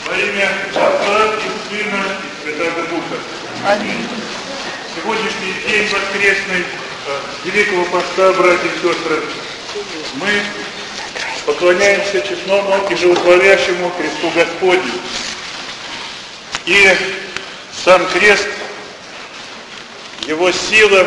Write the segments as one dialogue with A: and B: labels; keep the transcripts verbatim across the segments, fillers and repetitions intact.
A: Во имя Отца и Сына и Святого Духа.
B: Аминь.
A: Сегодняшний день воскресный Великого Поста, братья и сестры, мы поклоняемся честному и животворящему кресту Господню. И сам крест, его сила,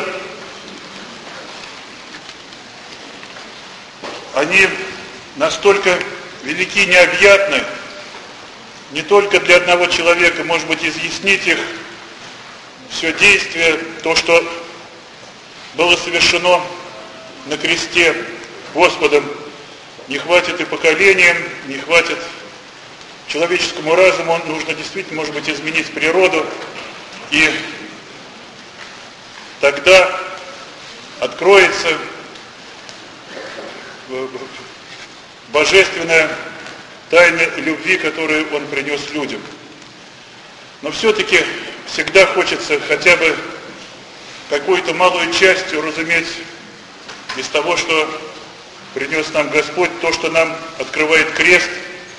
A: они настолько велики, необъятны, не только для одного человека, может быть, изъяснить их, все действие, то, что было совершено на кресте Господом, не хватит и поколениям, не хватит человеческому разуму, нужно действительно, может быть, изменить природу, и тогда откроется божественная тайна любви, которую Он принес людям. Но все-таки всегда хочется хотя бы какой-то малой частью разуметь из того, что принес нам Господь, то, что нам открывает крест.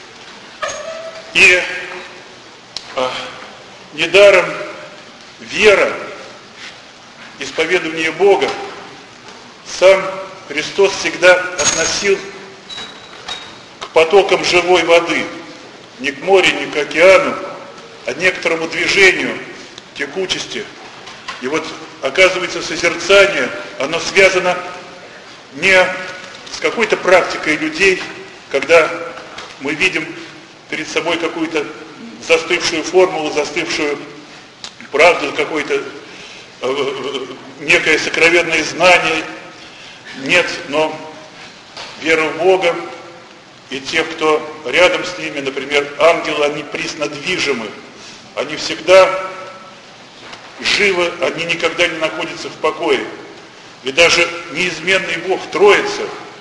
A: И а, недаром вера, исповедование Бога, сам Христос всегда относил к потокам живой воды, не к морю, не к океану, а к некоторому движению, текучести. И вот, оказывается, созерцание, оно связано не с какой-то практикой людей, когда мы видим перед собой какую-то застывшую формулу, застывшую правду, какое-то э, некое сокровенное знание. Нет, но вера в Бога и тех, кто рядом с ними, например, ангелы, они присно движимы, они всегда живы, они никогда не находятся в покое. И даже неизменный Бог, Троица,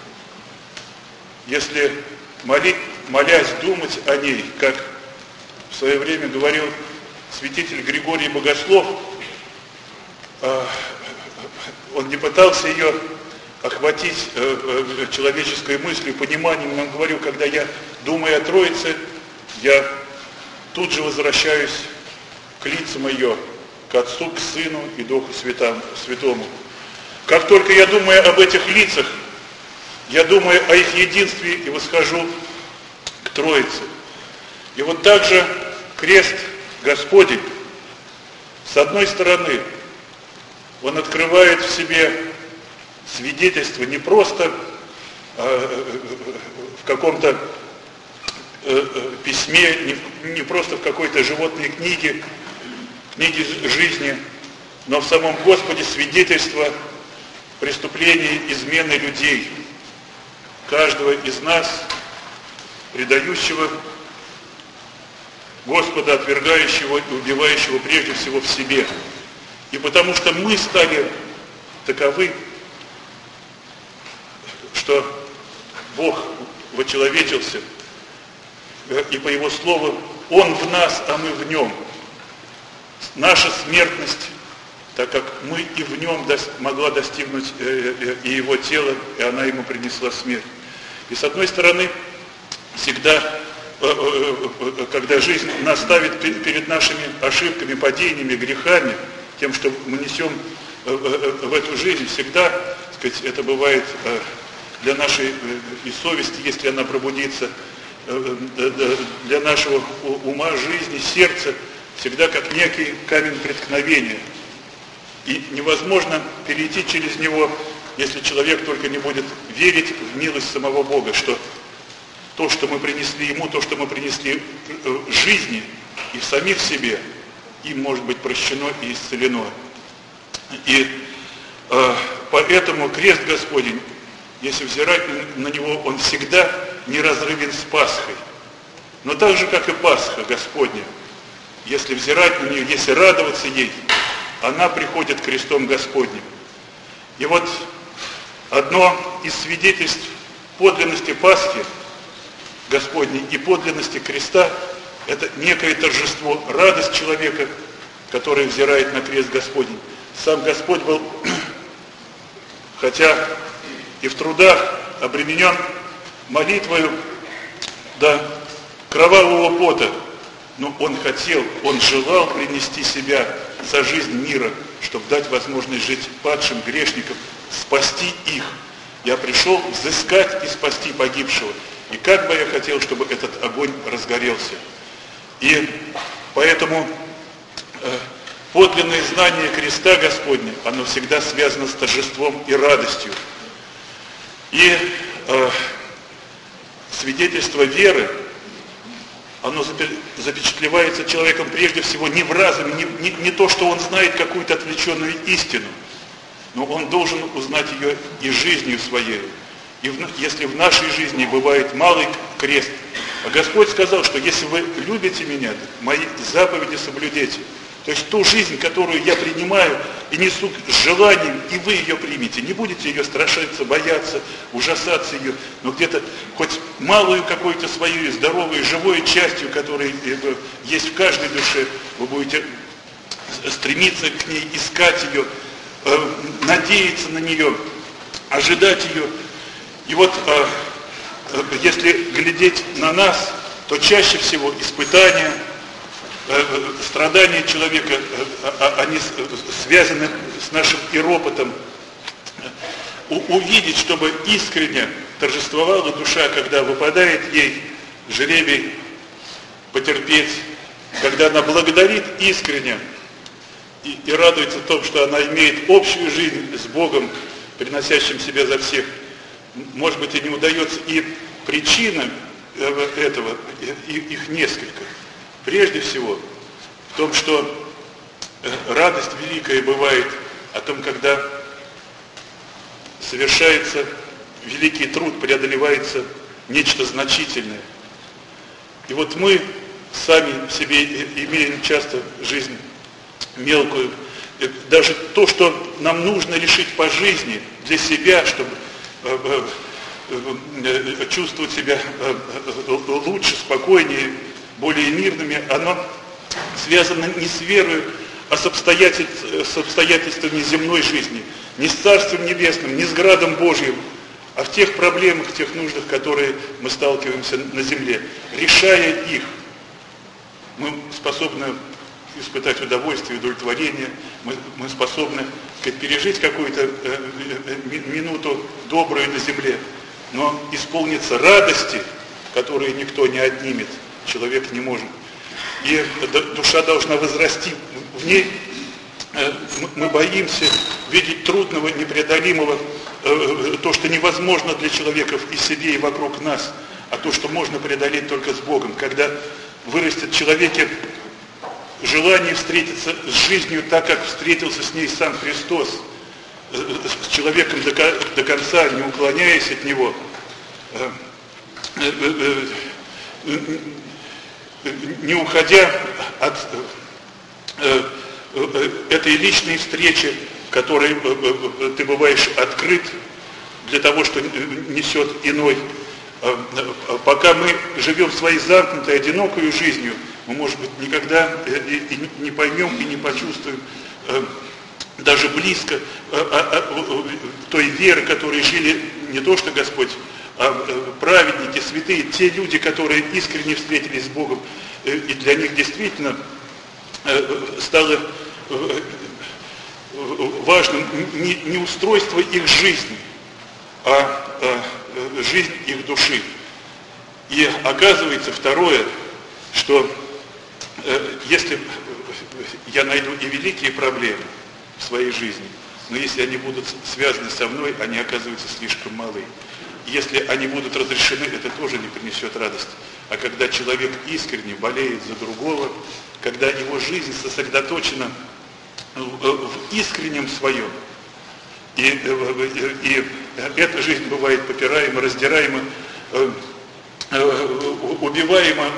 A: если молить, молясь, думать о ней, как в свое время говорил святитель Григорий Богослов, он не пытался ее охватить человеческой мыслью, пониманием, он говорил, когда я думаю о Троице, я тут же возвращаюсь к лицам ее, к Отцу, к Сыну и Духу Святому. Как только я думаю об этих лицах, я думаю о их единстве и восхожу к Троице. И вот так же крест Господень, с одной стороны, он открывает в себе свидетельство не просто э, в каком-то э, письме, не, не просто в какой-то животной книге, книге жизни, но в самом Господе свидетельство преступлений, измены людей, каждого из нас, предающего Господа, отвергающего и убивающего прежде всего в себе. И потому что мы стали таковы, что Бог вочеловечился, и по Его слову Он в нас, а мы в Нем. Наша смертность, так как мы и в Нем могла достигнуть и Его тело, и она Ему принесла смерть. И с одной стороны, всегда, когда жизнь нас ставит перед нашими ошибками, падениями, грехами, тем, что мы несем в эту жизнь, всегда, так сказать, это бывает для нашей и совести, если она пробудится, для нашего ума, жизни, сердца, всегда как некий камень преткновения. И невозможно перейти через него, если человек только не будет верить в милость самого Бога, что то, что мы принесли Ему, то, что мы принесли в жизни и в самих себе, им может быть прощено и исцелено. И э, поэтому крест Господень, если взирать на него, он всегда неразрывен с Пасхой. Но так же, как и Пасха Господня, если взирать на нее, если радоваться ей, она приходит крестом Господним. И вот одно из свидетельств подлинности Пасхи Господней и подлинности креста – это некое торжество, радость человека, который взирает на крест Господень. Сам Господь был, хотя и в трудах обременен молитвою до кровавого пота, но Он хотел, Он желал принести себя за жизнь мира, чтобы дать возможность жить падшим грешникам, спасти их. Я пришел взыскать и спасти погибшего. И как бы я хотел, чтобы этот огонь разгорелся. И поэтому э, подлинное знание креста Господня, оно всегда связано с торжеством и радостью. И э, свидетельство веры, оно запечатлевается человеком прежде всего не в разуме, не, не, не то, что он знает какую-то отвлеченную истину, но он должен узнать ее и жизнью своей. И в, если в нашей жизни бывает малый крест, а Господь сказал, что если вы любите меня, мои заповеди соблюдете. То есть ту жизнь, которую я принимаю и несу с желанием, и вы ее примете. Не будете ее страшиться, бояться, ужасаться ее, но где-то хоть малую какую-то свою здоровую, живой частью, которая есть в каждой душе, вы будете стремиться к ней, искать ее, надеяться на нее, ожидать ее. И вот если глядеть на нас, то чаще всего испытания, страдания человека, они связаны с нашим и ропотом. Увидеть, чтобы искренне торжествовала душа, когда выпадает ей жребий потерпеть, когда она благодарит искренне и, и радуется том, что она имеет общую жизнь с Богом, приносящим себя за всех. Может быть, и не удается, и причина этого, их несколько. Прежде всего, в том, что радость великая бывает о том, когда совершается великий труд, преодолевается нечто значительное. И вот мы сами в себе имеем часто жизнь мелкую. Даже то, что нам нужно решить по жизни для себя, чтобы чувствовать себя лучше, спокойнее, более мирными, оно связано не с верой, а с, обстоятельств, с обстоятельствами земной жизни, не с Царством Небесным, не с Градом Божьим, а в тех проблемах, в тех нуждах, которые мы сталкиваемся на земле. Решая их, мы способны испытать удовольствие, удовлетворение, мы, мы способны сказать, пережить какую-то э, минуту добрую на земле, но исполниться радости, которые никто не отнимет, человек не может. И душа должна возрасти в ней. Мы боимся видеть трудного, непреодолимого, то, что невозможно для человека и себе, и вокруг нас, а то, что можно преодолеть только с Богом. Когда вырастет в человеке желание встретиться с жизнью так, как встретился с ней сам Христос, с человеком до конца, не уклоняясь от него, не уходя от этой личной встречи, в которой ты бываешь открыт для того, что несет иной. Пока мы живем своей замкнутой, одинокой жизнью, мы, может быть, никогда и не поймем, и не почувствуем даже близко той веры, которой жили не то что Господь, а праведники, святые, те люди, которые искренне встретились с Богом, и для них действительно стало важным не, не устройство их жизни, а жизнь их души. И оказывается второе, что если я найду и великие проблемы в своей жизни, но если они будут связаны со мной, они оказываются слишком малы. Если они будут разрешены, это тоже не принесет радости. А когда человек искренне болеет за другого, когда его жизнь сосредоточена в искреннем своем, и, и, и эта жизнь бывает попираема, раздираема, убиваема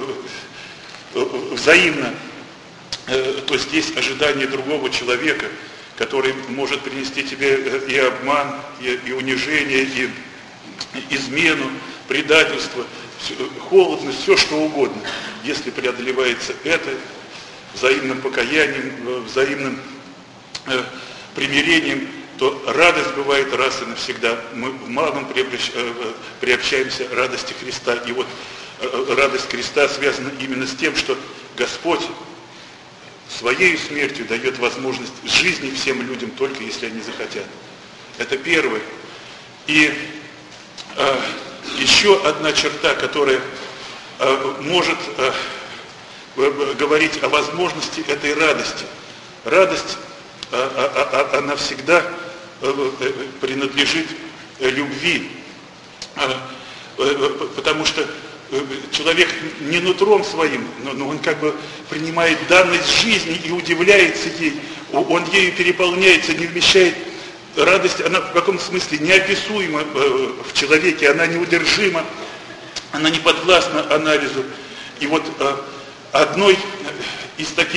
A: взаимно, то есть есть ожидание другого человека, который может принести тебе и обман, и, и унижение, и измену, предательство, холодность, все что угодно. Если преодолевается это взаимным покаянием, взаимным э, примирением, то радость бывает раз и навсегда. Мы в малом приобщаемся радости Христа. И вот радость креста связана именно с тем, что Господь своей смертью дает возможность жизни всем людям, только если они захотят. Это первое. И э, еще одна черта, которая э, может э, говорить о возможности этой радости. Радость, э, э, она всегда э, принадлежит любви, э, э, потому что человек не нутром своим, но он как бы принимает данность жизни и удивляется ей, он ею переполняется, не вмещает. Радость, она в каком-то смысле неописуема в человеке, она неудержима, она не подвластна анализу. И вот одной из таких,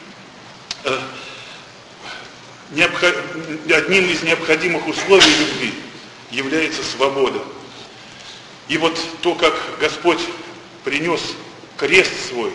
A: одним из необходимых условий любви является свобода. И вот то, как Господь принес крест свой,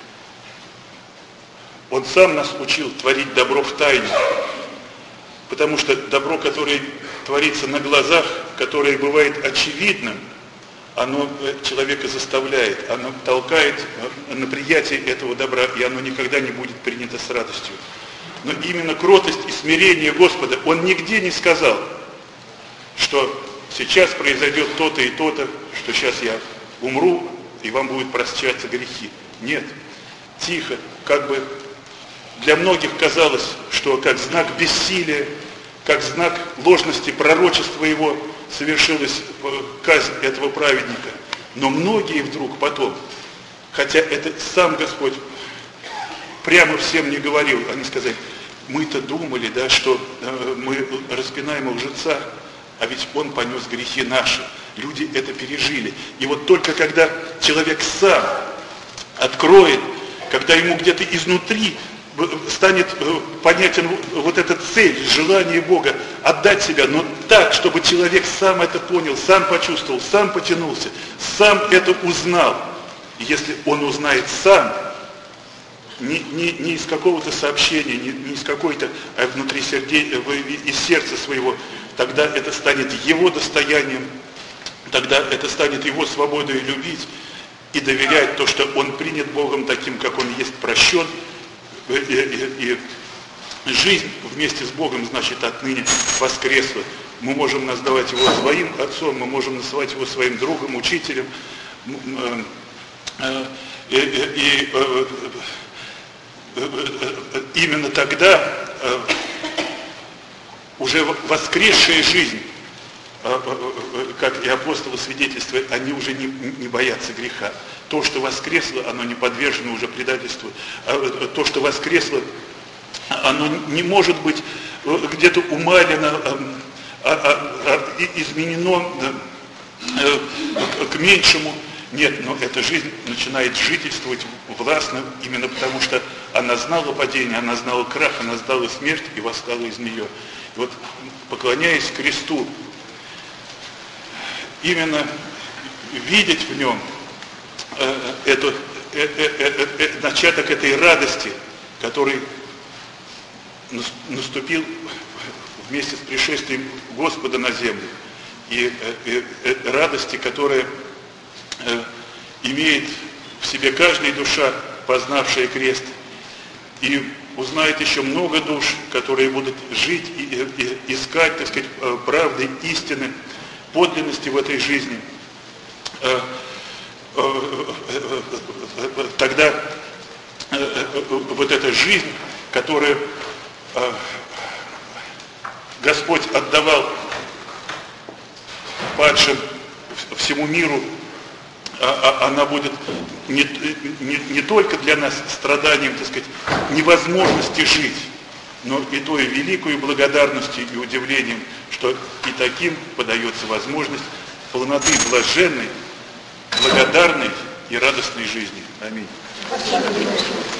A: Он сам нас учил творить добро в тайне. Потому что добро, которое творится на глазах, которое бывает очевидным, оно человека заставляет, оно толкает на приятие этого добра, и оно никогда не будет принято с радостью. Но именно кротость и смирение Господа, Он нигде не сказал, что сейчас произойдет то-то и то-то, что сейчас я умру, и вам будут прощаться грехи. Нет, тихо, как бы для многих казалось, что как знак бессилия, как знак ложности пророчества его совершилась казнь этого праведника. Но многие вдруг потом, хотя это сам Господь прямо всем не говорил, они сказали, мы-то думали, да, что э, мы распинаем лжеца, а ведь он понес грехи наши. Люди это пережили. И вот только когда человек сам откроет, когда ему где-то изнутри станет понятен вот эта цель, желание Бога отдать себя, но так, чтобы человек сам это понял, сам почувствовал, сам потянулся, сам это узнал. И если он узнает сам, не, не, не из какого-то сообщения, не, не из какой-то, а внутри сердец, из сердца своего, тогда это станет его достоянием, тогда это станет его свободой любить и доверять то, что он принят Богом таким, как он есть, прощен. И, и, и жизнь вместе с Богом, значит, отныне воскресла. Мы можем называть его своим отцом, мы можем называть его своим другом, учителем. И, и, и именно тогда уже воскресшая жизнь, как и апостолы свидетельствуют, они уже не, не боятся греха. То, что воскресло, оно не подвержено уже предательству. А то, что воскресло, оно не может быть где-то умалено, изменено к меньшему. Нет, но эта жизнь начинает жительствовать властно, именно потому что она знала падение, она знала крах, она знала смерть и восстала из нее. И вот, поклоняясь кресту, именно видеть в нем э, эту, э, э, э, э, начаток этой радости, который наступил вместе с пришествием Господа на землю, и э, э, э, радости, которая э, имеет в себе каждая душа, познавшая крест, и узнает еще много душ, которые будут жить и, и, и искать, так сказать, правды, истины, подлинности в этой жизни. Тогда вот эта жизнь, которую Господь отдавал падшим всему миру, она будет не, не, не только для нас страданием, так сказать, невозможности жить, но и той великой благодарностью и удивлением, что и таким подается возможность полноты блаженной, благодарной и радостной жизни. Аминь.